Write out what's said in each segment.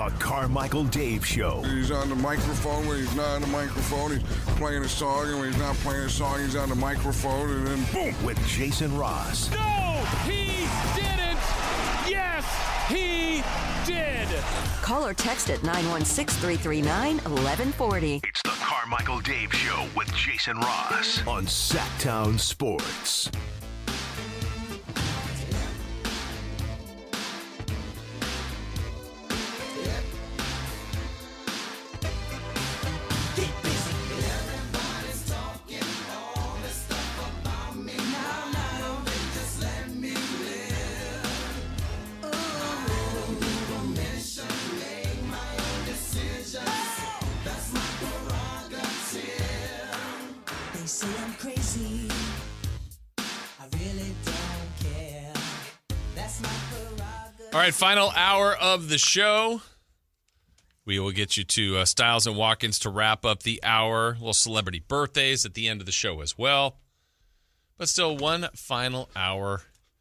The Carmichael Dave Show. He's on the microphone when he's not on the microphone. He's playing a song, and when he's not playing a song, he's on the microphone, and then boom. With Jason Ross. No, he didn't. Yes, he did. Call or text at 916-339-1140. It's the Carmichael Dave Show with Jason Ross on Sacktown Sports. All right, final hour of the show. We will get you to Styles and Watkins to wrap up the hour. Little celebrity birthdays at the end of the show as well. But still, one final hour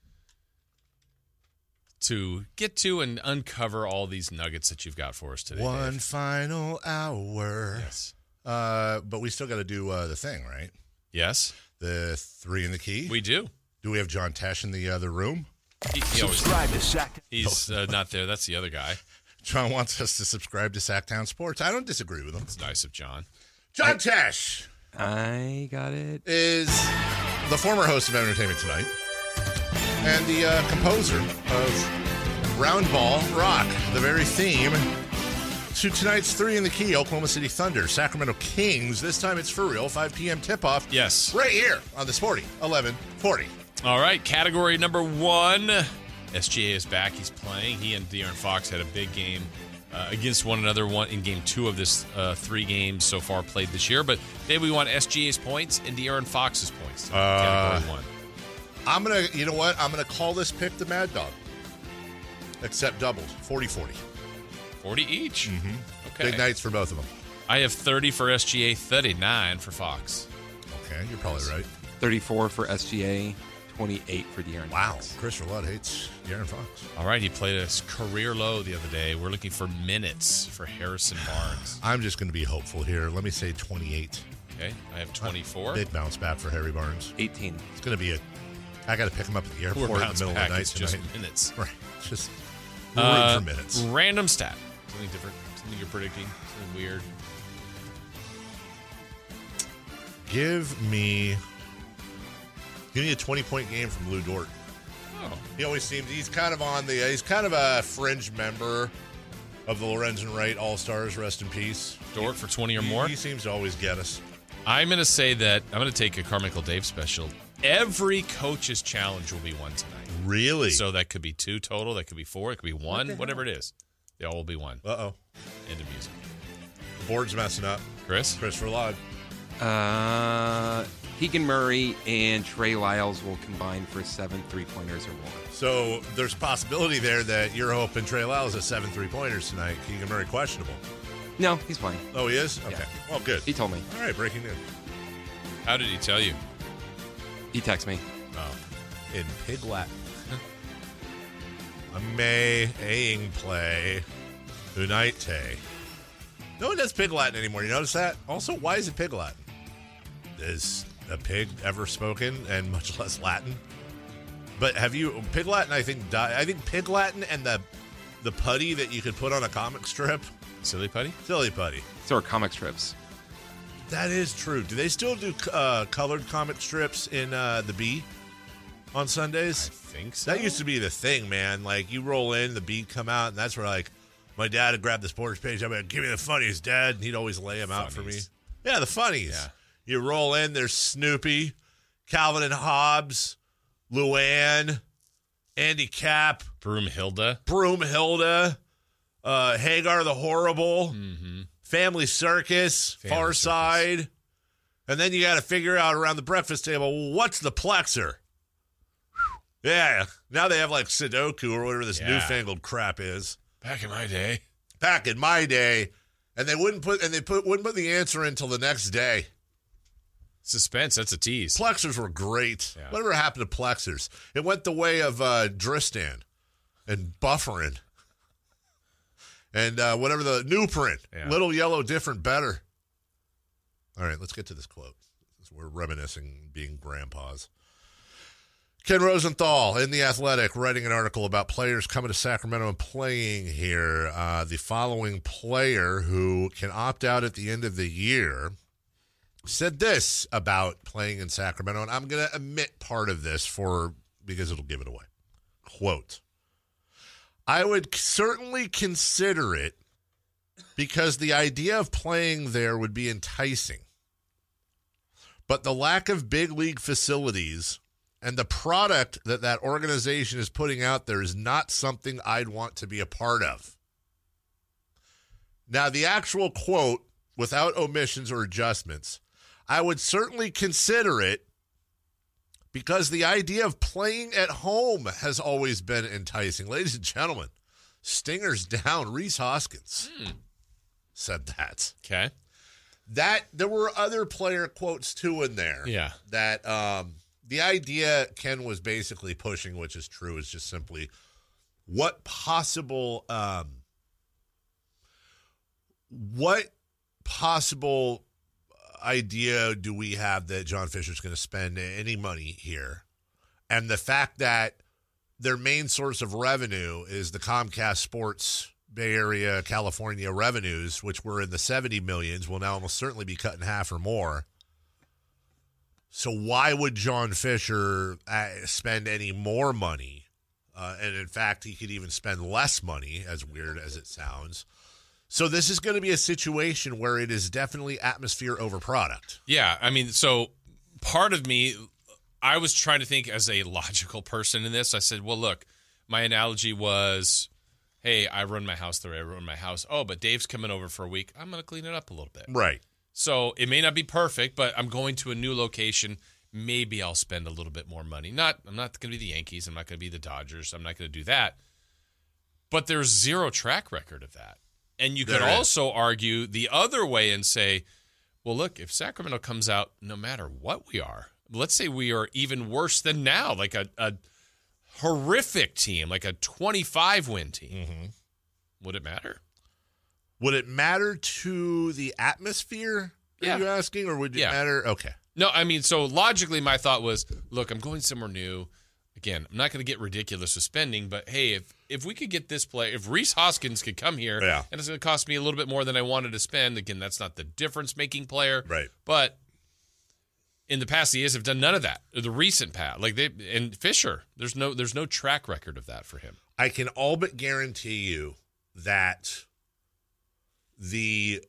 to get to and uncover all these nuggets that you've got for us today. One Dave. final hour. Yes. But we still got to do the thing, right? Yes. The 3 in the key. We do. Do we have John Tesh in the other room? He always, Subscribe to Sacktown. he's not there. That's the other guy. John wants us to subscribe to Sacktown Sports. I don't disagree with him. It's nice of John. John Tesh I got it. is the former host of Entertainment Tonight and the composer of Roundball Rock, the very theme to tonight's 3 in the key, Oklahoma City Thunder, Sacramento Kings. This time it's for real, 5 p.m. tip-off. Yes. Right here on the Sporty 1140. All right, category number 1. SGA is back. He's playing. He and De'Aaron Fox had a big game against one another in game 2 of this 3 games so far played this year. But today we want SGA's points and De'Aaron Fox's points. Category 1. I'm going to, you know what? I'm going to call this pick the Mad Dog. Except doubled, 40-40. 40 each? Mm-hmm. Okay. Big nights for both of them. I have 30 for SGA, 39 for Fox. Okay, you're probably right. 34 for SGA, 28 for De'Aaron Wow. Fox. Chris Roulette hates De'Aaron Fox. All right, he played a career low the other day. We're looking for minutes for Harrison Barnes. I'm just going to be hopeful here. Let me say 28. Okay, I have 24. Big bounce back for Harry Barnes. 18. It's going to be I got to pick him up at the airport in the middle of the night It's tonight. just minutes. Right. Just we're for minutes. Random stat. Something different. Something you're predicting. Something weird. Give me a 20-point game from Lou Dort. Oh. He always seems he's kind of a fringe member of the Lorenzen Wright All-Stars, rest in peace. Dort for 20 or more? He seems to always get us. I'm going to say that I'm going to take a Carmichael Dave special. Every coach's challenge will be one tonight. Really? So that could be 2 total. That could be 4. It could be 1. Whatever it is. They all will be 1. Uh-oh. End of music. The board's messing up. Chris? Chris Roulade. Keegan Murray and Trey Lyles will combine for 7 3-pointers or more. So there's a possibility there that you're hoping Trey Lyles has 7 3-pointers tonight. Keegan Murray questionable. No, he's playing. Oh, he is? Okay. Yeah. Well, good. He told me. All right, breaking news. How did he tell you? He texted me. Oh. In Pig Latin. A May-ing play unite. No one does Pig Latin anymore. You notice that? Also, why is it Pig Latin? Is a pig ever spoken, and much less Latin? But have you Pig Latin? I think Pig Latin and the putty that you could put on a comic strip. Silly putty? Silly putty. So are comic strips. That is true. Do they still do colored comic strips in the Bee on Sundays? I think so. That used to be the thing, man. Like, you roll in, the Bee come out, and that's where, like, my dad would grab the sports page. I'd be like, give me the funnies, Dad. And he'd always lay them out for me. Yeah, the funnies. Yeah. You roll in, there's Snoopy, Calvin and Hobbes, Luann, Andy Capp, Broomhilda, Hagar the Horrible, Family Circus, Far Side. And then you got to figure out around the breakfast table, well, what's the plexer? Yeah. Now they have like Sudoku or whatever this newfangled crap is. Back in my day. And they wouldn't put the answer in until the next day. Suspense, that's a tease. Plexers were great. Yeah. Whatever happened to Plexers? It went the way of Dristan and Bufferin. And whatever the new print. Yeah. Little yellow, different, better. All right, let's get to this quote. We're reminiscing being grandpas. Ken Rosenthal in The Athletic writing an article about players coming to Sacramento and playing here. The following player who can opt out at the end of the year said this about playing in Sacramento, and I'm going to omit part of this because it'll give it away. Quote, I would certainly consider it because the idea of playing there would be enticing. But the lack of big league facilities and the product that organization is putting out there is not something I'd want to be a part of. Now, the actual quote, without omissions or adjustments, I would certainly consider it because the idea of playing at home has always been enticing. Ladies and gentlemen, Stingers down. Rhys Hoskins said that. Okay. There were other player quotes, too, in there. Yeah. That the idea Ken was basically pushing, which is true, is just simply what possible idea do we have that John Fisher's going to spend any money here? And the fact that their main source of revenue is the Comcast Sports Bay Area, California revenues, which were in the 70 millions, will now almost certainly be cut in half or more. So why would John Fisher spend any more money? And in fact, he could even spend less money, as weird as it sounds. So this is going to be a situation where it is definitely atmosphere over product. Yeah, I mean, so part of me, I was trying to think as a logical person in this. I said, well, look, my analogy was, hey, I run my house the way I run my house. Oh, but Dave's coming over for a week. I'm going to clean it up a little bit. Right. So it may not be perfect, but I'm going to a new location. Maybe I'll spend a little bit more money. I'm not going to be the Yankees. I'm not going to be the Dodgers. I'm not going to do that. But there's zero track record of that. And you could also argue the other way and say, well, look, if Sacramento comes out no matter what we are, let's say we are even worse than now, like a horrific team, like a 25-win team, would it matter? Would it matter to the atmosphere, are you asking, or would it matter? Okay. No, I mean, so logically my thought was, look, I'm going somewhere new. Again, I'm not going to get ridiculous with spending, but hey, if we could get this player, if Rhys Hoskins could come here, and it's going to cost me a little bit more than I wanted to spend, again, that's not the difference-making player. Right. But in the past years have done none of that. The recent past, and Fisher, there's no track record of that for him. I can all but guarantee you that the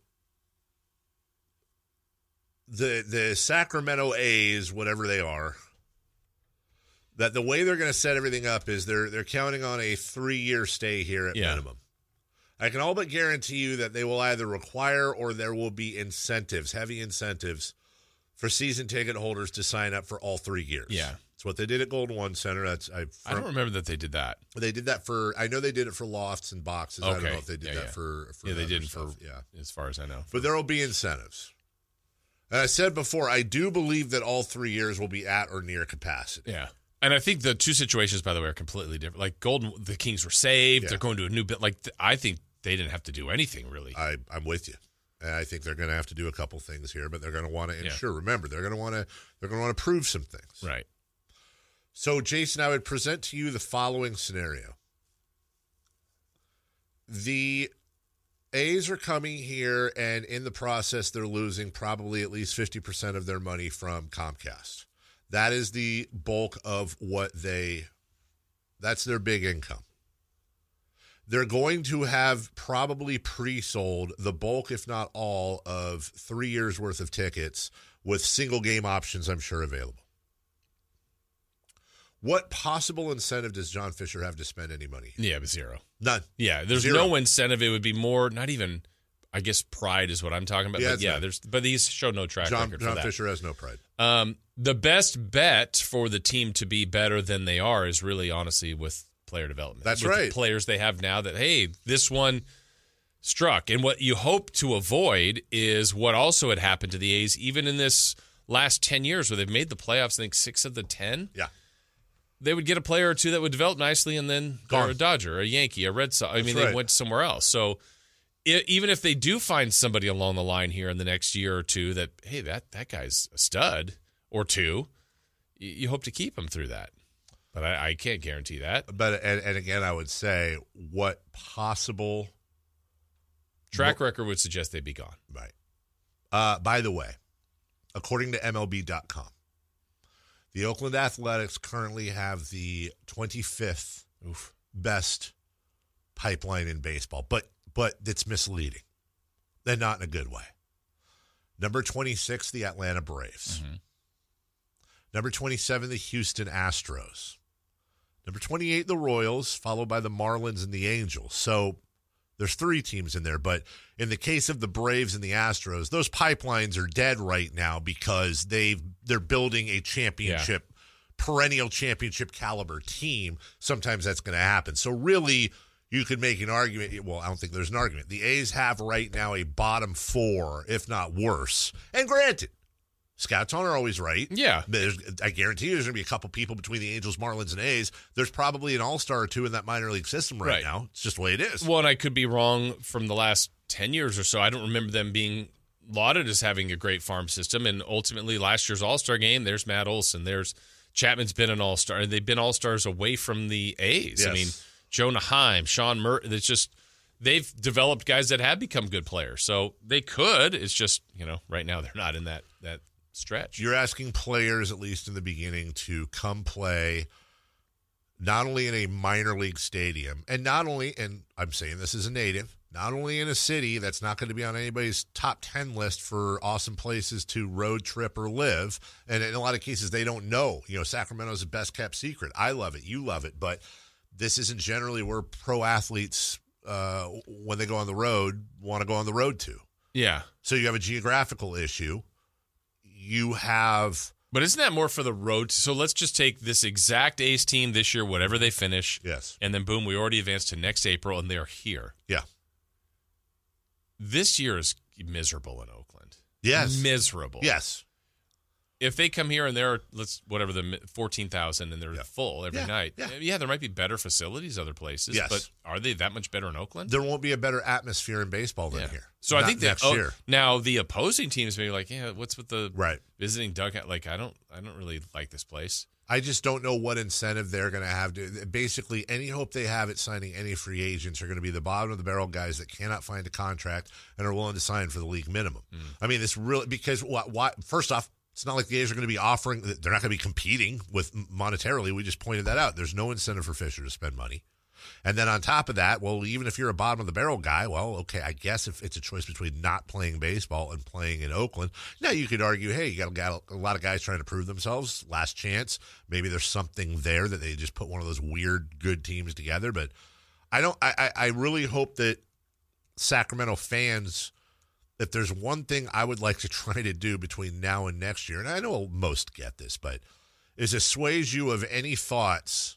Sacramento A's, whatever they are, that the way they're going to set everything up is they're counting on a 3-year stay here at minimum. I can all but guarantee you that they will either require or there will be incentives, heavy incentives, for season ticket holders to sign up for all 3 years. Yeah. It's what they did at Golden One Center. I don't remember that they did that. They did that I know they did it for lofts and boxes. Okay. I don't know if they did that for they did stuff. as far as I know. But there will be incentives. And I said before, I do believe that all 3 years will be at or near capacity. Yeah. And I think the two situations, by the way, are completely different. Like the Kings were saved. Yeah. They're going to a new bit. Like I think they didn't have to do anything really. I'm with you. And I think they're going to have to do a couple things here, but they're going to want to ensure. Yeah. Remember, they're going to want to prove some things. Right. So, Jason, I would present to you the following scenario. The A's are coming here, and in the process, they're losing probably at least 50% of their money from Comcast. That is the bulk of that's their big income. They're going to have probably pre-sold the bulk, if not all, of 3 years' worth of tickets with single game options, I'm sure, available. What possible incentive does John Fisher have to spend any money? Yeah, but zero. None. Yeah, there's no incentive. It would be more, not even, I guess, pride is what I'm talking about. Yeah, but these show no track record for that. John Fisher has no pride. The best bet for the team to be better than they are is really, honestly, with player development. That's with right. The players they have now that, hey, this one struck. And what you hope to avoid is what also had happened to the A's, even in this last 10 years where they've made the playoffs, I think 6 of the 10. Yeah. they would get a player or two that would develop nicely, and then they're a Dodger, a Yankee, a Red Sox. I mean, they went somewhere else. So even if they do find somebody along the line here in the next year or two that, hey, that guy's a stud or two, you hope to keep him through that. But I can't guarantee that. But and again, I would say what possible track record would suggest they'd be gone. Right. By the way, according to MLB.com, the Oakland Athletics currently have the 25th best pipeline in baseball, but it's misleading. They're not in a good way. Number 26, the Atlanta Braves. Mm-hmm. Number 27, the Houston Astros. Number 28, the Royals, followed by the Marlins and the Angels. So there's 3 teams in there, but in the case of the Braves and the Astros, those pipelines are dead right now because they're building a championship, perennial championship caliber team. Sometimes that's going to happen. So really, you could make an argument. Well, I don't think there's an argument. The A's have right now a bottom 4, if not worse. And granted, scouts aren't always right. Yeah. I guarantee you there's going to be a couple people between the Angels, Marlins, and A's. There's probably an all-star or two in that minor league system right now. It's just the way it is. Well, and I could be wrong from the last 10 years or so. I don't remember them being lauded as having a great farm system. And ultimately, last year's all-star game, there's Matt Olson. There's Chapman's been an all-star. And they've been all-stars away from the A's. Yes. I mean, Jonah Heim, Sean Murray. It's just they've developed guys that have become good players. So they could. It's just, right now they're not in that stretch. You're asking players, at least in the beginning, to come play not only in a minor league stadium, and not only, and I'm saying this as a native, not only in a city that's not going to be on anybody's top 10 list for awesome places to road trip or live, and in a lot of cases they don't know. Sacramento's the best kept secret. I love it. You love it. But this isn't generally where pro athletes, when they go on the road, want to go on the road to. Yeah. So you have a geographical issue. You have... But isn't that more for the road? So let's just take this exact A's team this year, whatever they finish. Yes. And then, boom, we already advanced to next April, and they're here. Yeah. This year is miserable in Oakland. Yes. Miserable. Yes. If they come here and they're, the 14,000 and they're full every night. Yeah, there might be better facilities other places. Yes. But are they that much better in Oakland? There won't be a better atmosphere in baseball than here. So I think that next year. Now the opposing teams may be like, what's with the visiting dugout? Like, I don't really like this place. I just don't know what incentive they're going to have. Basically, any hope they have at signing any free agents are going to be the bottom of the barrel guys that cannot find a contract and are willing to sign for the league minimum. I mean, this really, because first off, it's not like the A's are going to be offering, they're not going to be competing with monetarily. We just pointed that out. There's no incentive for Fisher to spend money. And then on top of that, well, even if you're a bottom of the barrel guy, well, okay, I guess if it's a choice between not playing baseball and playing in Oakland, now you could argue, hey, you got a lot of guys trying to prove themselves, last chance. Maybe there's something there that they just put one of those weird good teams together. But I really hope that Sacramento fans, if there's one thing I would like to try to do between now and next year, and I know most get this, but is assuage you of any thoughts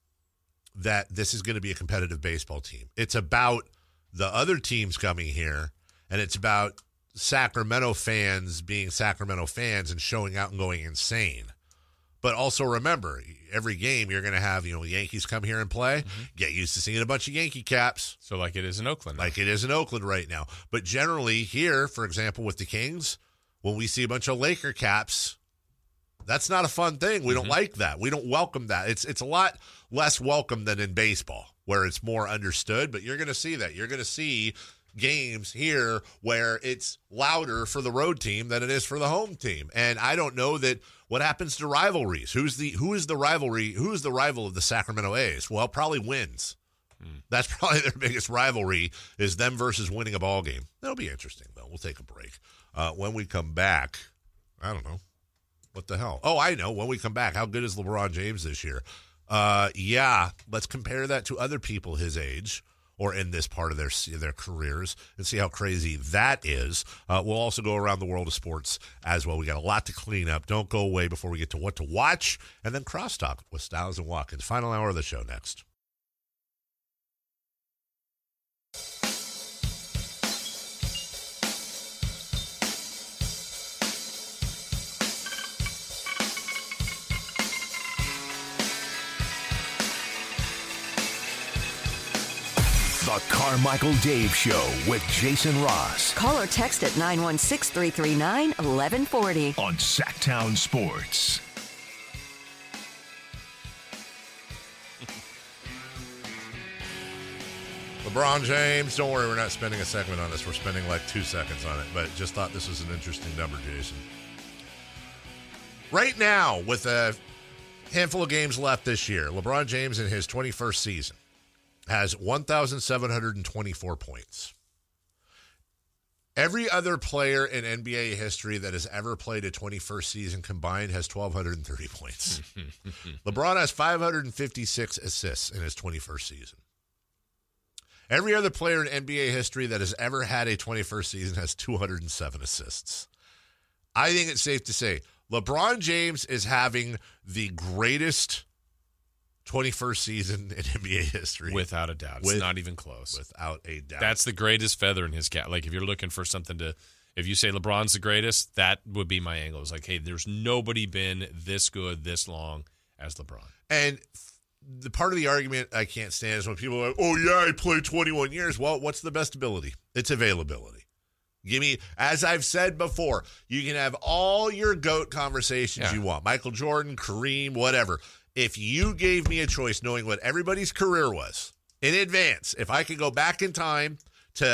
that this is going to be a competitive baseball team. It's about the other teams coming here, and it's about Sacramento fans being Sacramento fans and showing out and going insane. But also remember, every game you're going to have, Yankees come here and play. Mm-hmm. Get used to seeing a bunch of Yankee caps. So like it is in Oakland. Like it is in Oakland right now. But generally here, for example, with the Kings, when we see a bunch of Laker caps, that's not a fun thing. We don't like that. We don't welcome that. It's a lot less welcome than in baseball, where it's more understood. But you're going to see that. You're going to see games here where it's louder for the road team than it is for the home team. And I don't know that what happens to rivalries. Who is the rival of the Sacramento A's? Well, probably wins. That's probably their biggest rivalry, is them versus winning a ball game. That'll be interesting, though. We'll take a break. When we come back, I don't know. What the hell? Oh, I know. When we come back, how good is LeBron James this year? Let's compare that to other people his age or in this part of their careers and see how crazy that is. We'll also go around the world of sports as well. We got a lot to clean up. Don't go away before we get to what to watch, and then crosstalk with Styles and Watkins. Final hour of the show next. The Carmichael Dave Show with Jason Ross Call or text at 916-339-1140. on Sacktown Sports. LeBron James, don't worry, we're not spending a segment on this. We're spending like 2 seconds on it, but just thought this was an interesting number, Jason. Right now, with a handful of games left this year, LeBron James in his 21st season has 1,724 points. Every other player in NBA history that has ever played a 21st season combined has 1,230 points. LeBron has 556 assists in his 21st season. Every other player in NBA history that has ever had a 21st season has 207 assists. I think it's safe to say LeBron James is having the greatest 21st season in NBA history. Without a doubt. It's not even close. Without a doubt. That's the greatest feather in his cap. Like, if you're looking for something to, if you say LeBron's the greatest, that would be my angle. It's like, hey, there's nobody been this good this long as LeBron. And the part of the argument I can't stand is when people are like, oh, yeah, I played 21 years. Well, what's the best ability? It's availability. Give me, as I've said before, you can have all your GOAT conversations you want. Michael Jordan, Kareem, whatever. If you gave me a choice, knowing what everybody's career was in advance, if I could go back in time to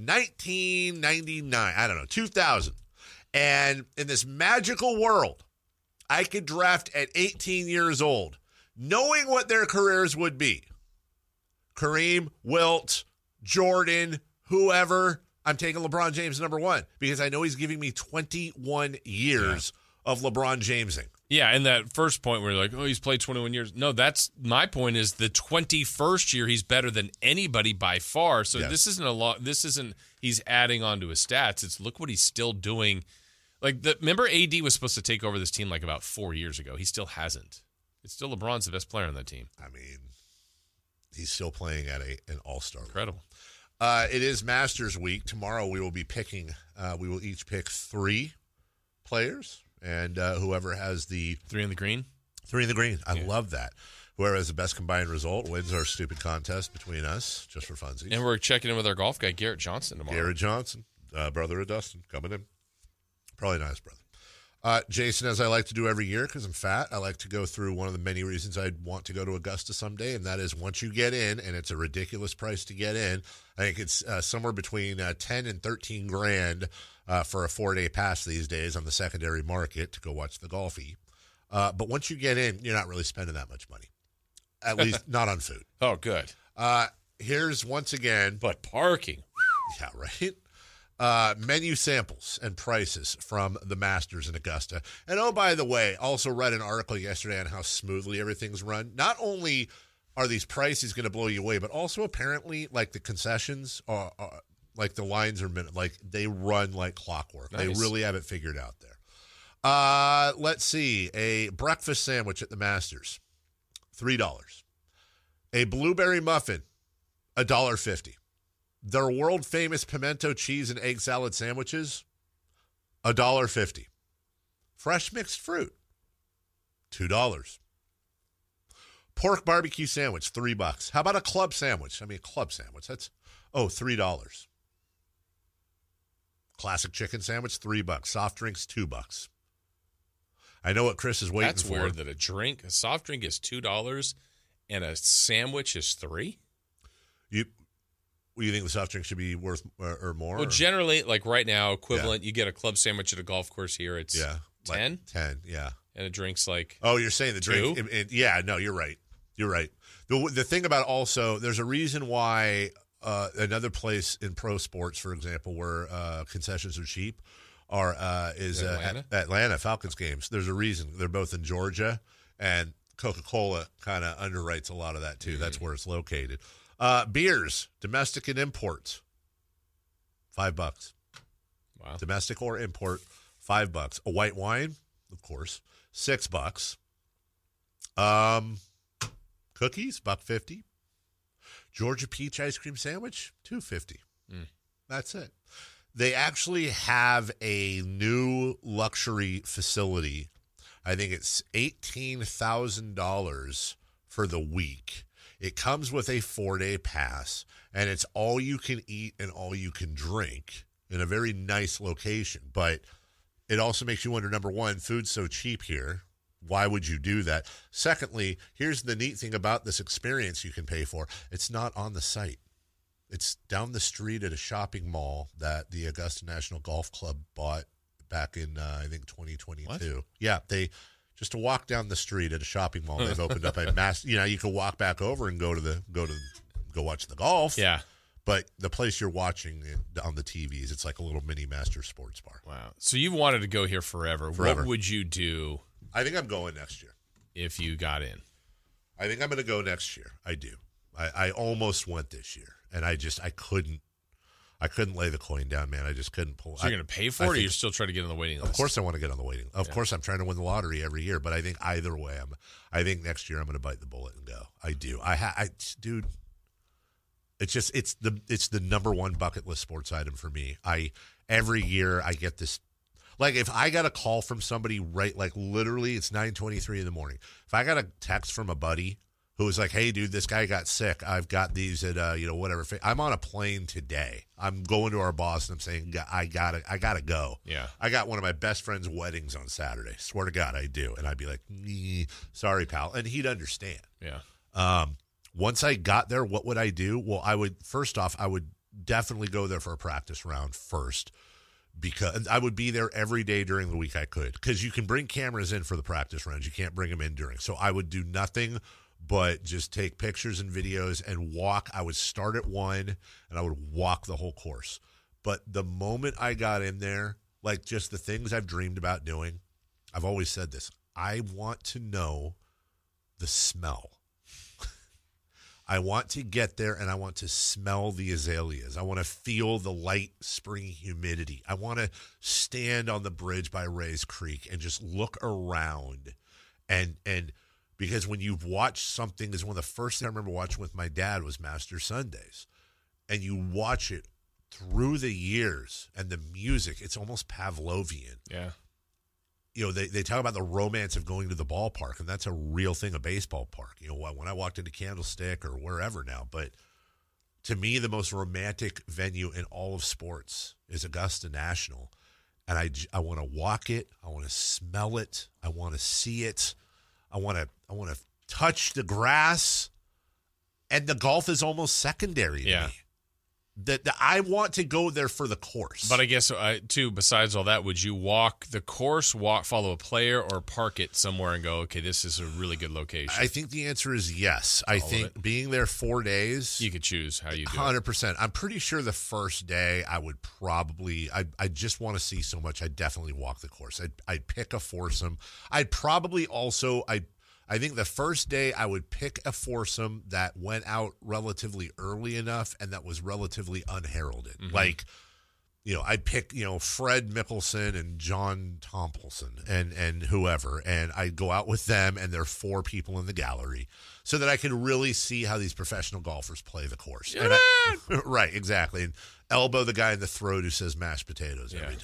1999, I don't know, 2000, and in this magical world, I could draft at 18 years old, knowing what their careers would be. Kareem, Wilt, Jordan, whoever, I'm taking LeBron James number one because I know he's giving me 21 years of LeBron Jamesing. Yeah, and that first point where you're like, oh, he's played 21 years. No, that's my point is the 21st year he's better than anybody by far. So this isn't a lot. This isn't he's adding on to his stats. It's look what he's still doing. Like, remember AD was supposed to take over this team like about 4 years ago. He still hasn't. It's still LeBron's the best player on that team. I mean, he's still playing at an all-star. Incredible. It is Masters Week. Tomorrow we will be picking, we will each pick 3 players, and whoever has the... 3 in the green? 3 in the green. I love that. Whoever has the best combined result wins our stupid contest between us, just for funsies. And we're checking in with our golf guy, Garrett Johnson, tomorrow. Garrett Johnson, brother of Dustin, coming in. Probably not his brother. Jason, as I like to do every year because I'm fat, I like to go through one of the many reasons I'd want to go to Augusta someday, and that is once you get in, and it's a ridiculous price to get in. I think it's somewhere between 10 and 13 grand for a 4-day pass these days on the secondary market to go watch the golfy. But once you get in, you're not really spending that much money, at least not on food. Oh, good. Here's once again. But parking. Yeah, right? Menu samples and prices from the Masters in Augusta. And oh, by the way, also read an article yesterday on how smoothly everything's run. Not only are these prices going to blow you away, but also apparently like the concessions are like the lines are like they run like clockwork. Nice. They really have it figured out there. Let's see. A breakfast sandwich at the Masters, $3. A blueberry muffin, $1.50. Their world-famous pimento cheese and egg salad sandwiches, $1.50. Fresh mixed fruit, $2. Pork barbecue sandwich, $3. How about a club sandwich? I mean, a club sandwich. That's, $3. Classic chicken sandwich, $3. Soft drinks, $2. I know what Chris is waiting for. That's weird that a soft drink is $2 and a sandwich is $3? You think the soft drink should be worth or more? Well, generally, like right now, equivalent, you get a club sandwich at a golf course here. It's 10? Like 10, yeah. And a drink's like oh, you're saying the drink? No, you're right. You're right. The thing about also, there's a reason why another place in pro sports, for example, where concessions are cheap, is Atlanta Falcons games. There's a reason. They're both in Georgia, and Coca-Cola kind of underwrites a lot of that, too. Mm-hmm. That's where it's located. Beers, domestic and imports, $5. Wow. Domestic or import, $5. A white wine, of course, $6. Cookies, $1.50. Georgia peach ice cream sandwich, $2.50. That's it. They actually have a new luxury facility. I think it's $18,000 for the week. It comes with a 4-day pass, and it's all you can eat and all you can drink in a very nice location. But it also makes you wonder, number one, food's so cheap here. Why would you do that? Secondly, here's the neat thing about this experience you can pay for. It's not on the site. It's down the street at a shopping mall that the Augusta National Golf Club bought back in, I think, 2022. What? Yeah, just to walk down the street at a shopping mall, they've opened up a mass. You can walk back over and go watch the golf. Yeah. But the place you're watching on the TVs, it's like a little mini master sports bar. Wow. So you've wanted to go here forever. What would you do? I think I'm going next year. If you got in? I think I'm going to go next year. I do. I almost went this year, and I couldn't lay the coin down, man. I just couldn't pull. So you're going to pay for it, or you're still trying to get on the waiting list? Of course I want to get on the waiting. Of course I'm trying to win the lottery every year, but I think either way, I think next year I'm going to bite the bullet and go. I do. Dude, it's the number one bucket list sports item for me. Every year I get this. Like, if I got a call from somebody literally, it's 9:23 in the morning. If I got a text from a buddy who was like, hey, dude, this guy got sick. I've got these at, whatever. I'm on a plane today. I'm going to our boss, and I'm saying, I gotta go. Yeah. I got one of my best friend's weddings on Saturday. Swear to God, I do. And I'd be like, sorry, pal. And he'd understand. Yeah. Once I got there, what would I do? Well, I would definitely go there for a practice round first. Because I would be there every day during the week I could. Because you can bring cameras in for the practice rounds. You can't bring them in during. So I would do nothing but just take pictures and videos and walk. I would start at 1, and I would walk the whole course. But the moment I got in there, like just the things I've dreamed about doing, I've always said this. I want to know the smell. I want to get there, and I want to smell the azaleas. I want to feel the light spring humidity. I want to stand on the bridge by Rays Creek and just look around. And because when you've watched something, is one of the first things I remember watching with my dad was Master Sundays. And you watch it through the years, and the music, it's almost Pavlovian. Yeah. They talk about the romance of going to the ballpark, and that's a real thing, a baseball park. When I walked into Candlestick or wherever now, but to me, the most romantic venue in all of sports is Augusta National, and I want to walk it, I want to smell it, I want to see it, I want to touch the grass, and the golf is almost secondary to me. That I want to go there for the course. But I guess, too, besides all that, would you walk the course, follow a player, or park it somewhere and go, okay, this is a really good location? I think the answer is yes. I think being there 4 days. You could choose how you do 100%. I'm pretty sure the first day I would probably, I just want to see so much, I'd definitely walk the course. I'd pick a foursome. I'd probably also, I think the first day I would pick a foursome that went out relatively early enough and that was relatively unheralded. Mm-hmm. Like, I'd pick, Fred Mickelson and John Tompkins and whoever, and I'd go out with them, and there are 4 people in the gallery so that I could really see how these professional golfers play the course. And right, exactly. And elbow the guy in the throat who says mashed potatoes every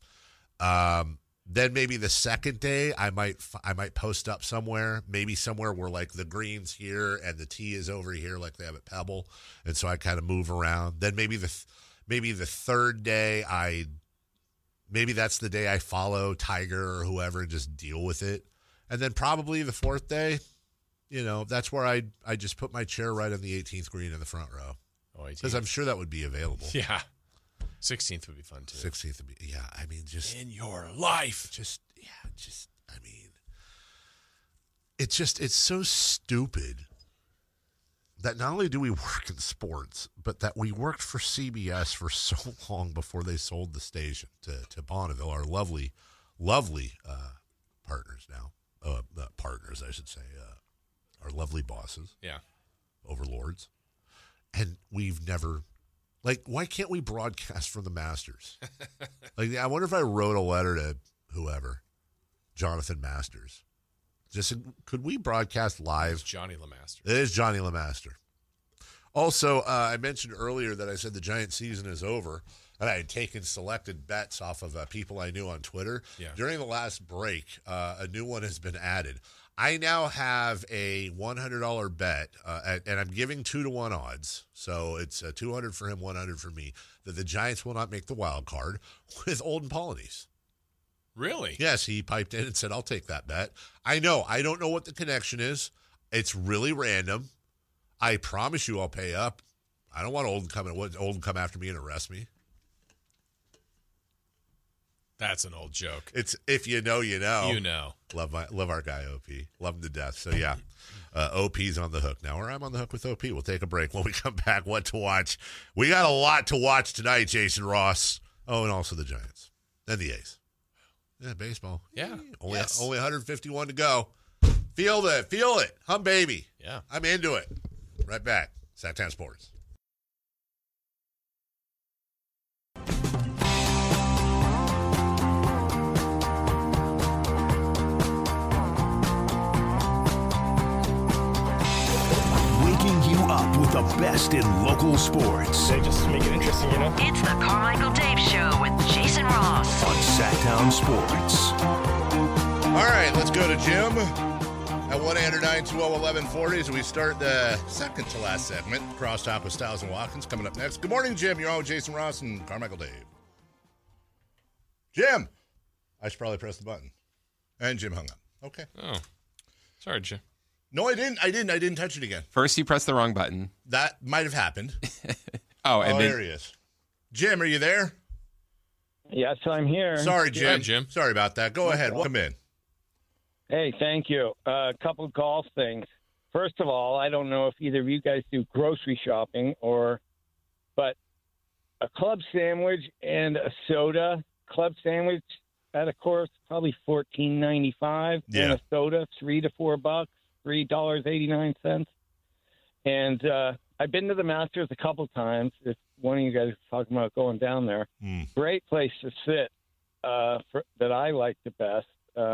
time. Then maybe the second day, I might post up somewhere, maybe somewhere where like the green's here and the tee is over here, like they have at Pebble, and so I kind of move around. Then maybe the third day, maybe that's the day I follow Tiger or whoever and just deal with it. And then probably the fourth day, that's where I just put my chair right on the 18th green in the front row, because I'm sure that would be available. Yeah. 16th would be fun, too. 16th would be, I mean, just... in your life. It's so stupid that not only do we work in sports, but that we worked for CBS for so long before they sold the station to Bonneville, our lovely, lovely partners now. Partners, I should say. Our lovely bosses. Yeah. Overlords. And we've never... Like, why can't we broadcast from the Masters? Like, I wonder if I wrote a letter to whoever, Jonathan Masters. Just, could we broadcast live? It's Johnny LeMaster. It is Johnny LeMaster. Also, I mentioned earlier that I said the Giant season is over, and I had taken selected bets off of people I knew on Twitter. Yeah. During the last break, a new one has been added. I now have a $100 bet, and I'm giving 2-to-1 odds. So it's 200 for him, 100 for me, that the Giants will not make the wild card with Olden Polynice. Really? Yes, he piped in and said, I'll take that bet. I know. I don't know what the connection is. It's really random. I promise you I'll pay up. I don't want Olden come after me and arrest me. That's an old joke. It's if you know, you know. You know. Love our guy, OP. Love him to death. So, yeah, OP's on the hook now, or I'm on the hook with OP. We'll take a break. When we come back, what to watch? We got a lot to watch tonight, Jason Ross. Oh, and also the Giants. And the A's. Yeah, baseball. Yeah. Only 151 to go. Feel it. Hum baby. Yeah. I'm into it. Right back. Sacktown Sports. Waking you up with the best in local sports. They just make it interesting, you know? It's the Carmichael Dave Show with Jason Ross On Sacktown Sports. All right, let's go to Jim at 1-800-920-1140 as we start the second to last segment. Crosstalk with Styles and Watkins coming up next. Good morning, Jim. You're on with Jason Ross and Carmichael Dave. Jim. I should probably press the button. And Jim hung up. Okay. Oh. Sorry, Jim. No, I didn't touch it again. First, you pressed the wrong button. That might have happened. And there he is. Jim, are you there? Yes, I'm here. Sorry, Jim. Hi, Jim. Sorry about that. Go ahead. Welcome in. Hey, thank you. A couple of golf things. First of all, I don't know if either of you guys do grocery shopping but a club sandwich and a soda. Club sandwich at a course probably $14.95, and a soda $3 to $4, $3.89. And I've been to the Masters a couple times. If one of you guys is talking about going down there, great place to sit. That I liked the best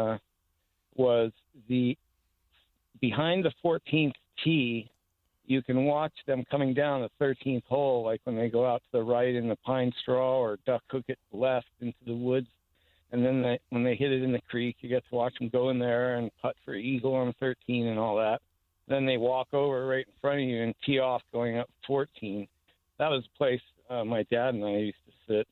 was the behind the 14th tee. You can watch them coming down the 13th hole, like when they go out to the right in the pine straw or duck hook it left into the woods. And then when they hit it in the creek, you get to watch them go in there and putt for eagle on 13 and all that. Then they walk over right in front of you and tee off going up 14. That was a place my dad and I used to sit.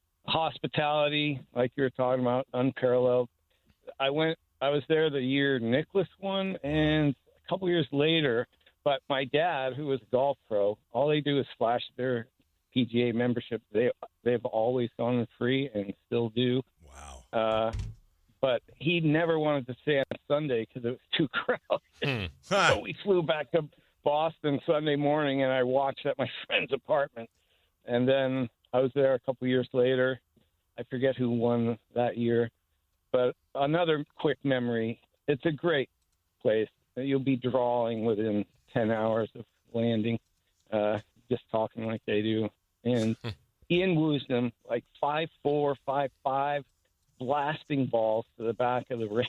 Hospitality, like you were talking about, unparalleled. I was there the year Nicklaus won, and a couple years later. But my dad, who was a golf pro, all they do is flash their PGA membership. They've always gone free and still do. Wow. But he never wanted to stay on Sunday because it was too crowded. So we flew back to Boston Sunday morning, and I watched at my friend's apartment. And then I was there a couple years later. I forget who won that year. But another quick memory, it's a great place. You'll be drawing within 10 hours of landing, just talking like they do. And Ian Woosnam, like 5'4", 5'5", blasting balls to the back of the range.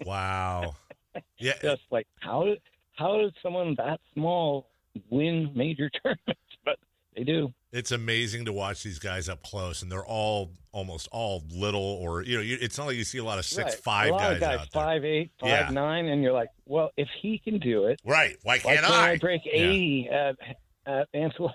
Wow. Yeah. Just like, how does someone that small win major tournaments? But they do. It's amazing to watch these guys up close, and they're almost all little, or it's not like you see a lot of 6'5" guys out there. 5'8", 5'9", and you're like, well, if he can do it, right? Why can't I break 80 at Ansel?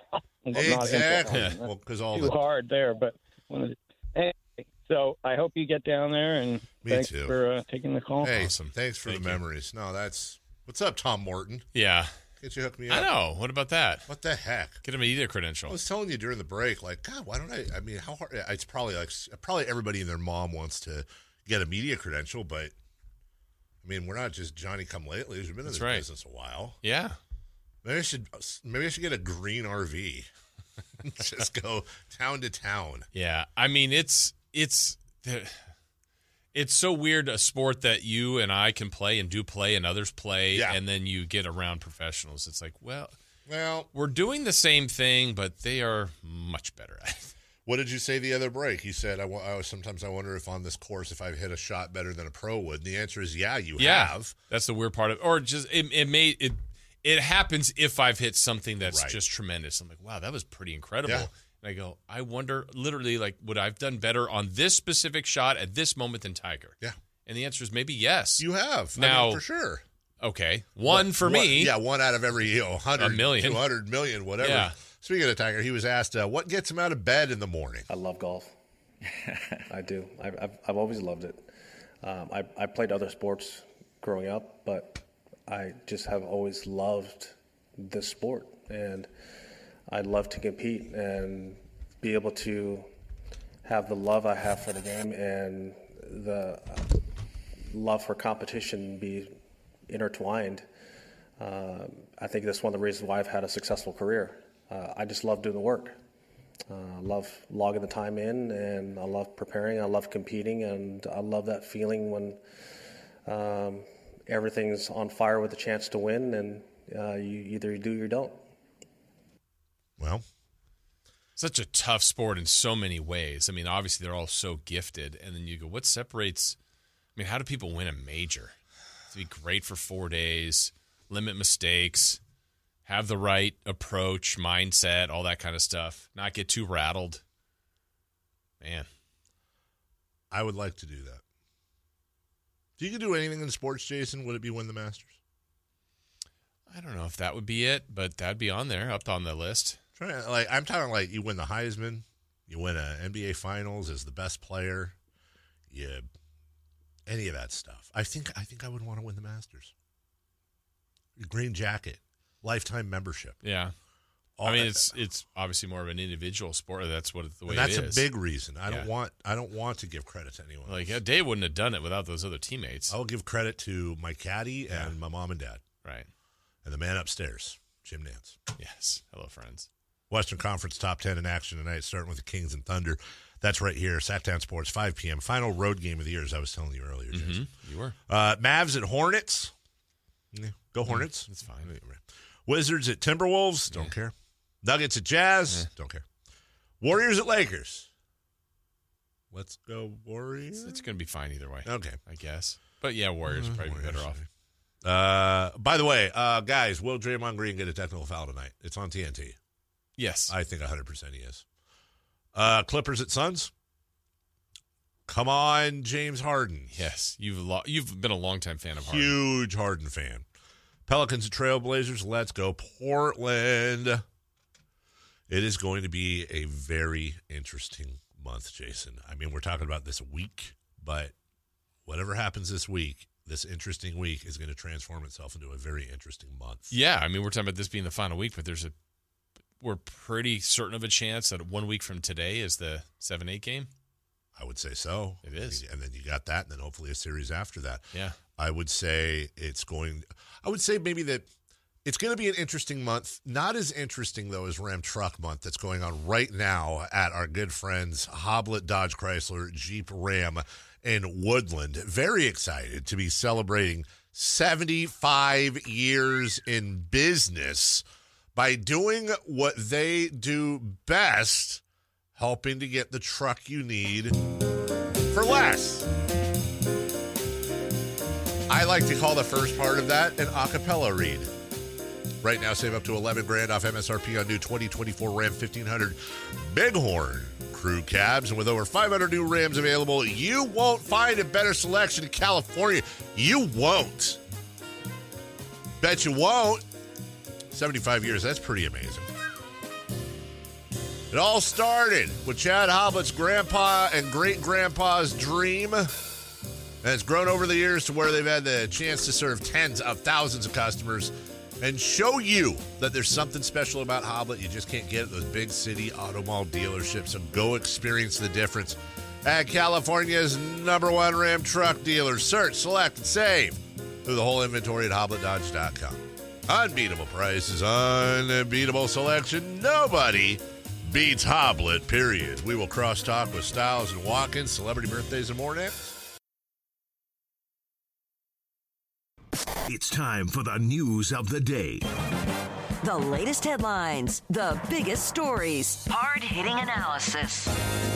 Exactly. Well, because too hard there, but anyway, so I hope you get down there, and thanks for taking the call. Hey, awesome. Thanks for the memories. No, what's up, Tom Morton? Yeah. Get you hook me up. I know. What about that? What the heck? Get him a media credential. I was telling you during the break, like, God, why don't I mean, how hard? It's probably everybody and their mom wants to get a media credential, but I mean, we're not just Johnny come lately. We've been in this business a while. Yeah. Maybe I should get a green RV. Just go town to town. Yeah. I mean, it's so weird, a sport that you and I can play and do play and others play, and then you get around professionals. It's like, well, we're doing the same thing, but they are much better at it. What did you say the other break? He said, sometimes I wonder if on this course, if I've hit a shot better than a pro would. And the answer is, you have. That's the weird part of it. Or just it happens if I've hit something that's just tremendous. I'm like, wow, that was pretty incredible. Yeah. And I go, I wonder, literally, like, would I have done better on this specific shot at this moment than Tiger? Yeah. And the answer is maybe yes. You have. Now, for sure. Okay. One for me. Yeah, one out of every 100, a million. 200 million, whatever. Yeah. Speaking of Tiger, he was asked, what gets him out of bed in the morning? I love golf. I do. I've always loved it. I played other sports growing up, but I just have always loved this sport. And I love to compete and be able to have the love I have for the game and the love for competition be intertwined. I think that's one of the reasons why I've had a successful career. I just love doing the work. I love logging the time in, and I love preparing. I love competing, and I love that feeling when everything's on fire with a chance to win, and you either do or you don't. Well, such a tough sport in so many ways. I mean, obviously they're all so gifted, and then you go, what separates? I mean, how do people win a major? To be great for 4 days, limit mistakes, have the right approach, mindset, all that kind of stuff, not get too rattled. Man. I would like to do that. If you could do anything in sports, Jason, would it be win the Masters? I don't know if that would be it, but that'd be on there, up on the list. I'm talking like you win the Heisman, you win an NBA Finals as the best player, any of that stuff. I think I would want to win the Masters. Green jacket, lifetime membership. Yeah. I mean, it's obviously more of an individual sport. That's what the way it is. That's a big reason. I don't want to give credit to anyone. Like Dave wouldn't have done it without those other teammates. I'll give credit to my caddy and my mom and dad. Right. And the man upstairs, Jim Nance. Yes. Hello, friends. Western Conference top 10 in action tonight, starting with the Kings and Thunder. That's right here, Sacktown Sports, 5 p.m. Final road game of the year, as I was telling you earlier, Jason. You were. Mavs at Hornets. Yeah, go Hornets. That's fine. Wizards at Timberwolves. Don't care. Nuggets at Jazz. Don't care. Warriors at Lakers. Let's go Warriors. It's going to be fine either way. Okay. I guess. But, yeah, Warriors are probably better off. By the way, guys, will Draymond Green get a technical foul tonight? It's on TNT. Yes. I think 100% he is. Clippers at Suns. Come on, James Harden. Yes. You've been a longtime fan of Harden. Huge Harden fan. Pelicans at Trailblazers. Let's go Portland. It is going to be a very interesting month, Jason. I mean, we're talking about this week, but whatever happens this week, this interesting week is going to transform itself into a very interesting month. Yeah, I mean, we're talking about this being the final week, but we're pretty certain of a chance that 1 week from today is the 7-8 game. I would say so. It is. And then you got that, and then hopefully a series after that. Yeah. I would say maybe that it's going to be an interesting month. Not as interesting, though, as Ram Truck Month that's going on right now at our good friends Hoblet Dodge Chrysler Jeep Ram in Woodland. Very excited to be celebrating 75 years in business by doing what they do best, helping to get the truck you need for less. I like to call the first part of that an a cappella read. Right now, save up to $11,000 off MSRP on new 2024 Ram 1500 Bighorn crew cabs. And with over 500 new Rams available, you won't find a better selection in California. You won't. Bet you won't. 75 years, that's pretty amazing. It all started with Chad Hoblet's grandpa and great-grandpa's dream. And it's grown over the years to where they've had the chance to serve tens of thousands of customers and show you that there's something special about Hoblet you just can't get at those big city auto mall dealerships. So go experience the difference at California's #1 Ram truck dealer. Search, select, and save through the whole inventory at HobletDodge.com. Unbeatable prices, unbeatable selection. Nobody beats Hoblet, period. We will cross-talk with Styles and Watkins, celebrity birthdays, and more next. It's time for the news of the day. The latest headlines, the biggest stories, hard-hitting analysis.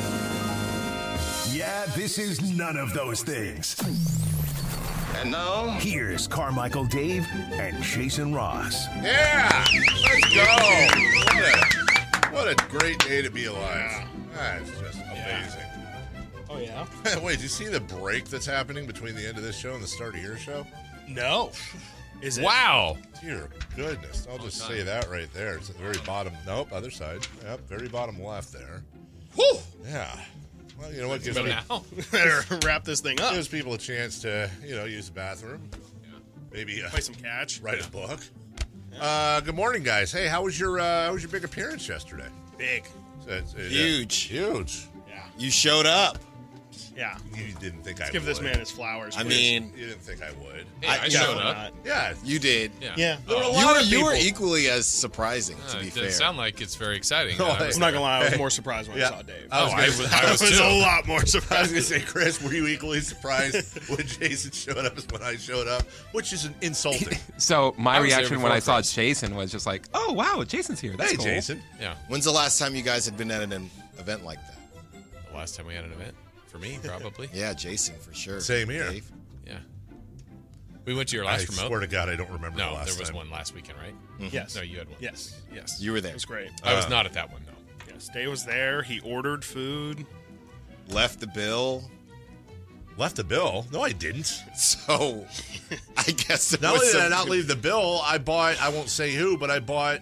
Yeah, this is none of those things. And now, here's Carmichael Dave and Jason Ross. Yeah, let's go. What a great day to be alive. That's just amazing. Oh, yeah? Wait, do you see the break that's happening between the end of this show and the start of your show? No. Is it? Wow. Dear goodness. I'll just say that right there. It's at the very bottom. Nope, other side. Yep, very bottom left there. Whew. Yeah. Well, you know what? Better wrap this thing up. Gives people a chance to, use the bathroom. Yeah. Maybe play some catch. Write a book. Good morning, guys. Hey, how was your big appearance yesterday? Big. Huge. Huge. Yeah. You showed up. Yeah. You didn't think Let's I give would. this man his flowers. I mean, you didn't think I would. Hey, I showed up. Yeah. You did. Yeah. There were a lot of You were people. equally as surprising, to be It fair. doesn't sound like it's very exciting. No, I'm not gonna lie, I was more surprised when I saw Dave. I was a too. lot more I was surprised. going to say, Chris, were you equally surprised when Jason showed up as when I showed up? Which is insulting. So my I was there reaction when before I saw Chris. Jason was just like, "Oh wow, Jason's here. That's Hey, cool." Jason. Yeah. When's the last time you guys had been at an event like that? The last time we had an event for me, probably. Yeah, Jason for sure. Same here. Dave? Yeah. We went to your I last remote. swear to God, I don't remember the No, last there was time. one last weekend, right? Yes. No, you had one. Yes. Yes. You were there. It was great. I was not at that one, no. Yes. Dave was there. He ordered food. Left the bill. Left the bill? No, I didn't. So, I guess there Not was only did I some- not leave the bill, I won't say who, but I bought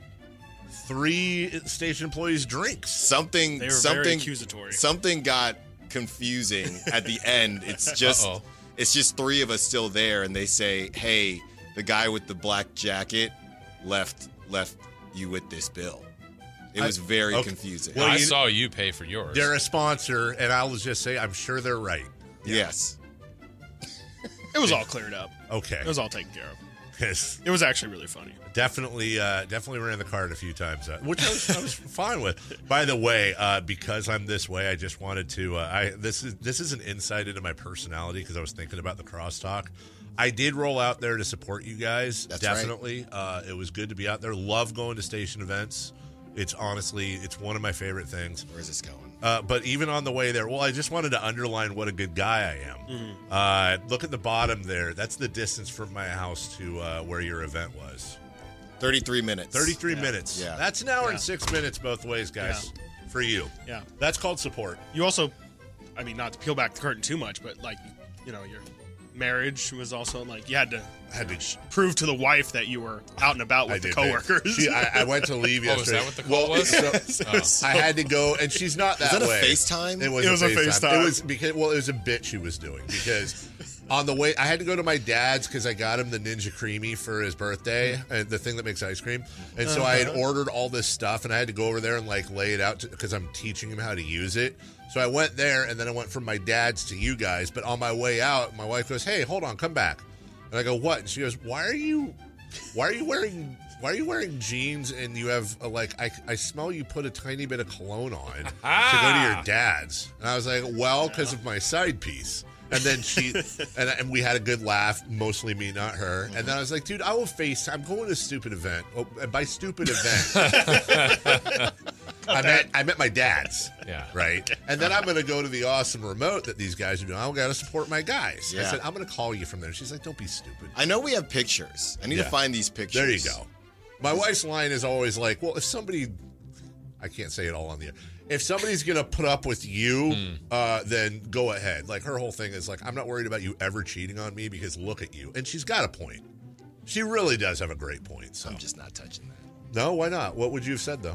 3 station employees drinks. Something They were very accusatory. Something got confusing at the end. It's just 3 of us still there, and they say, "Hey, the guy with the black jacket left you with this bill." It was very confusing. Well, I saw you pay for yours. They're a sponsor, and I'll just say I'm sure they're right. Yes. It was all cleared up. Okay. It was all taken care of. Yes. It was actually really funny. Definitely ran the card a few times, which I was fine with. By the way, because I'm this way, I just wanted to. This is an insight into my personality because I was thinking about the crosstalk. I did roll out there to support you guys. That's definitely. It was good to be out there. Love going to station events. It's one of my favorite things. Where's this going? But even on the way there, I just wanted to underline what a good guy I am. Look at the bottom there. That's the distance from my house to where your event was. 33 minutes. 33 minutes. Yeah. That's an hour and 6 minutes both ways, guys, for you. Yeah. That's called support. You also, I mean, not to peel back the curtain too much, but like, your marriage was also like you had to prove to the wife that you were out and about with the coworkers. I went to leave yesterday. Oh, is that what the call was? I had to go, and she's not that Was that way. a FaceTime? It was a FaceTime. It was because it was a bit she was doing because on the way I had to go to my dad's because I got him the Ninja Creamy for his birthday, and the thing that makes ice cream. And so I had ordered all this stuff, and I had to go over there and like lay it out because I'm teaching him how to use it. So I went there, and then I went from my dad's to you guys. But on my way out, my wife goes, "Hey, hold on, come back." And I go, "What?" And she goes, "Why are you wearing jeans and you have I smell you put a tiny bit of cologne on to go to your dad's?" And I was like, "Well, because of my side piece." And then she and we had a good laugh, mostly me, not her. And then I was like, "Dude, I will I'm going to a stupid event." Oh, and by stupid event, I meant my dad's. Yeah. Right. And then I'm going to go to the awesome remote that these guys are doing. I've got to support my guys. Yeah. I said, I'm going to call you from there. She's like, "Don't be stupid." I know we have pictures. I need to find these pictures. There you go. My wife's line is always like, "Well, if somebody," I can't say it all on the air. If somebody's going to put up with you, then go ahead. Like, her whole thing is like, "I'm not worried about you ever cheating on me because look at you." And she's got a point. She really does have a great point. So I'm just not touching that. No, why not? What would you have said, though?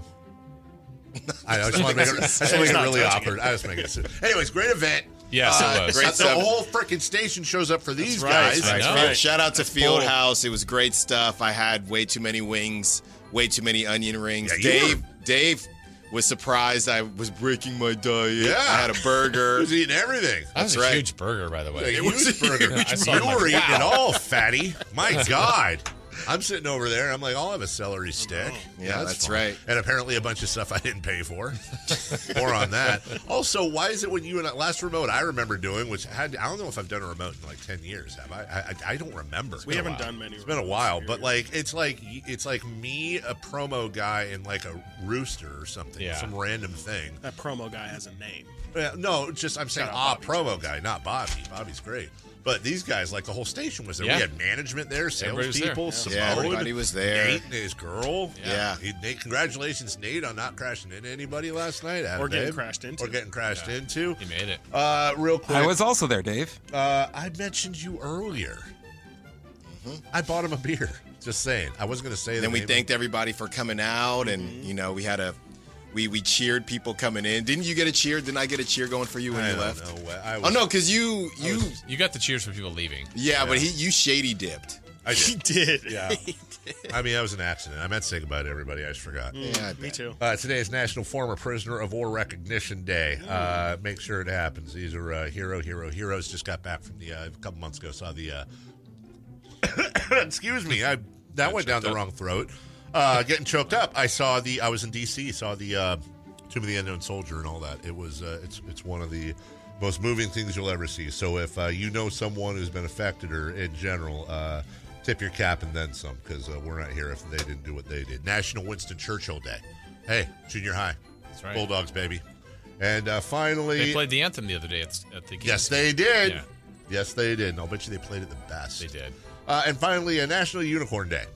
I know. I just want to make it really awkward. I just make it. Anyways, great event. Yes, it was. Great The stuff. whole freaking station shows up for these right. guys. That's Right. Shout out to cool. Fieldhouse. It was great stuff. I had way too many wings, way too many onion rings. Yeah, Dave was surprised I was breaking my diet. Yeah. I had a burger. He was eating everything. That was That's a right. huge burger, by the way. A It was huge a burger. I saw You it, I'm were like, eating it wow. all, fatty. My God. I'm sitting over there. I'm like, I'll have a celery stick. Yeah, that's fine. right. And apparently a bunch of stuff I didn't pay for. More on that. Also, why is it when you and last remote I remember doing, which I don't know if I've done a remote in like 10 years. Have I don't remember. We haven't done many. It's been a while, but like it's like me, a promo guy, and like a rooster or something, Yeah. some random thing. That promo guy has a name. No, just I'm saying, Shout out Bobby, promo guy, not Bobby. Bobby's great. But these guys, like the whole station was there. Yeah. We had management there, Everybody was there. salespeople, Yeah. Simone, Yeah, everybody was there. Nate and his girl. Yeah. Nate, congratulations, Nate, on not crashing into anybody last night. Or getting crashed into. Or getting crashed into. He made it. Real quick. I was also there, Dave. I mentioned you earlier. I bought him a beer. Just saying. I wasn't going to say that. Then we thanked everybody for coming out, and we had we cheered people coming in. Didn't you get a cheer? Didn't I get a cheer going for you when you left? Oh no, because you got the cheers for people leaving. Yeah, but you shady dipped. He did. Yeah. I mean, that was an accident. I meant to say goodbye to everybody. I just forgot. Yeah, me too. Today is National Former Prisoner of War Recognition Day. Make sure it happens. These are heroes. Just got back from a couple months ago. Saw the. Excuse me. That went down the wrong throat. Getting choked up. I was in D.C. Saw the Tomb of the Unknown Soldier and all that. It was. It's one of the most moving things you'll ever see. So if you know someone who's been affected or in general. Tip your cap and then some, because we're not here if they didn't do what they did. National Winston Churchill Day. Hey, junior high. That's right. Bulldogs, baby. And finally... They played the anthem the other day at the game. Yes, they did. Yeah. Yes, they did. And I'll bet you they played it the best. They did. And finally, a National Unicorn Day.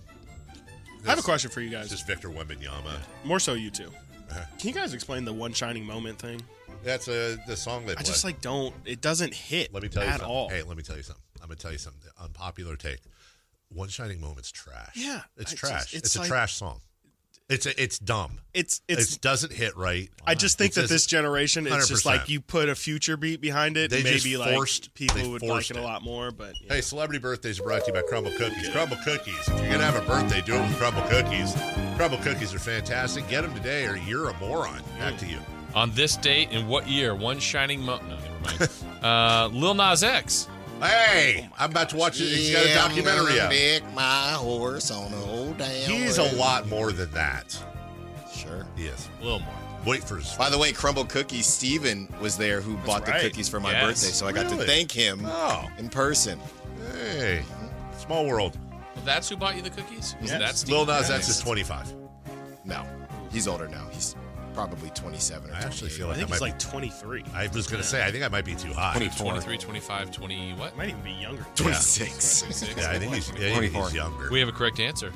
I have a question for you guys. This is Victor Wembanyama. More so you two. Can you guys explain the one shining moment thing? That's the song they play. I just don't... It doesn't hit let me tell you at something. all. Hey, let me tell you something. I'm going to tell you something. Unpopular take. One Shining Moment's trash. Yeah, it's trash. It's a like, trash song. It's dumb. It doesn't hit right. I just think that this generation, it's 100%. just like you put a future beat behind it. They maybe just people would like it a lot more. But yeah. Hey, celebrity birthdays are brought to you by Crumble Cookies. Crumble Cookies. If you're gonna have a birthday, do it with Crumble Cookies. Crumble Cookies are fantastic. Get them today, or you're a moron. Back to you. On this date, in what year? One shining moment. No, never mind. Lil Nas X. Hey, I'm about to watch it. He's got a documentary out. Pick my horse on a old damn. He's a lot more than that. Sure, he is a little more. Wait for his. By the way, Crumble Cookies. Steven was there who bought the cookies for my birthday, so I got to thank him in person. Hey, small world. Well, that's who bought you the cookies? Yes. That's Lil Nas X is 25. No, he's older now. He's probably 27 or I actually feel like I think I he's might like 23. I was going to say, I think I might be too high. 23, 25, 20, what? Might even be younger. 26. 26. Yeah, I think he's younger. We have a correct answer.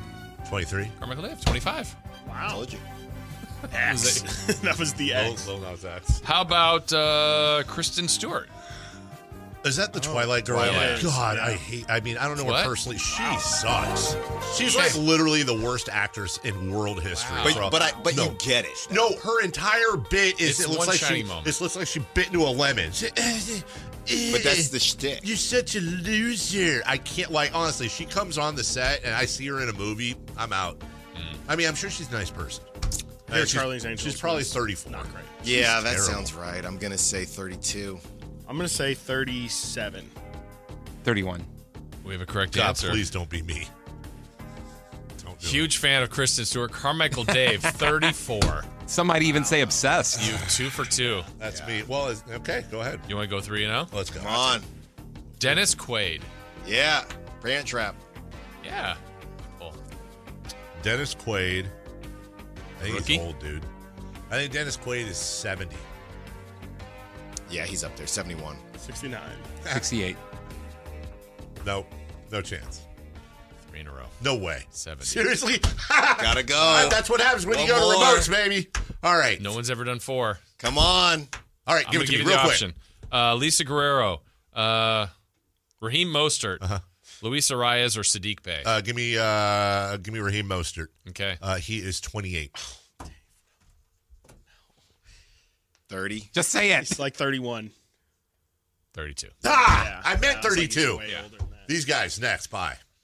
23. Carmichael Dave, 25. Wow. I told you. X. That was the X. Lil Nas X. How about Kristen Stewart? Is that the Twilight girl? Twilight. God, Yeah. I mean, I don't know What? her personally. She sucks. She's like literally the worst actress in world history. Wow. But you get it. No, her entire bit is It's it looks one like shining moment. it looks like she bit into a lemon. But that's the shtick. You're such a loser. I can't honestly. She comes on the set and I see her in a movie. I'm out. I mean, I'm sure she's a nice person. Charlie's Angels. She's probably 34. Not great. Yeah, that terrible. sounds right. I'm gonna say 32. I'm gonna say 37. 31. We have a correct God, answer. please don't be me. Don't do Huge fan of Kristen Stewart. Carmichael Dave, 34. Some might even say obsessed. You 2 for 2. That's me. Well, okay, go ahead. You want to go 3-0? Let's go. Come on. Dennis Quaid. Yeah. Parent Trap. Yeah. Cool. Dennis Quaid. I think Rookie? he's old, dude. I think Dennis Quaid is 70. Yeah, he's up there. 71. 69. 68. No chance. 3 in a row. No way. 70. Seriously? Gotta go. That's what happens when you One go to more. remotes, baby. All right. No one's ever done 4. Come on. All right, I'm give going it to to give me you real the quick. option. Lisa Guerrero, Raheem Mostert, Luis Arias, or Sadiq Bey. Give me Raheem Mostert. Okay. He is 28. 30. Just say it. It's like 31. 32. Ah, Yeah. I meant Yeah, I was like, he's 32. way older than that. These guys next. Bye.